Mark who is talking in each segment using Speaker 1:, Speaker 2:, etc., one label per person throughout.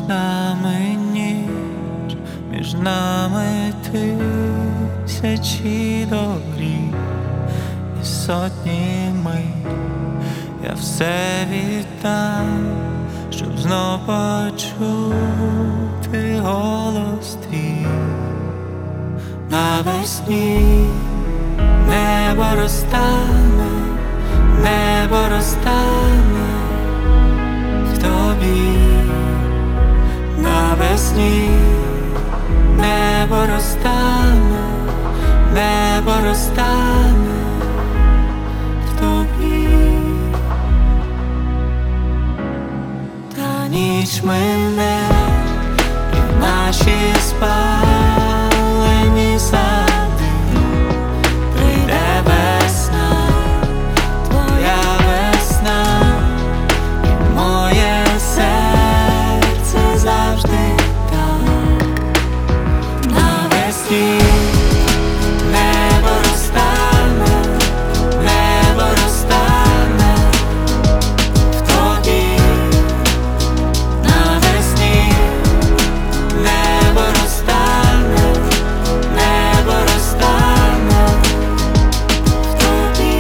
Speaker 1: нами ніч, між нами тисячі доріг і сотні миль. Я все віддам, щоб знов почути голос твій. Навесні небо розтане, небо розтане в тобі. Навесні небо розтане, небо розтане в тобі. Та ніч мине і в наші спалені сади прийде весна, твоя весна, і моє серце завжди там. Навесні небо розтане, небо розтане в тобі. Навесні небо розтане, небо розтане в тобі.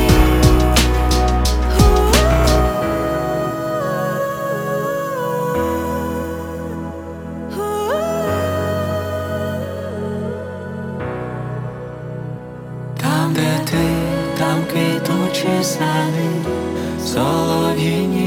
Speaker 1: Там, де ти, там квітучі сади, солов'їні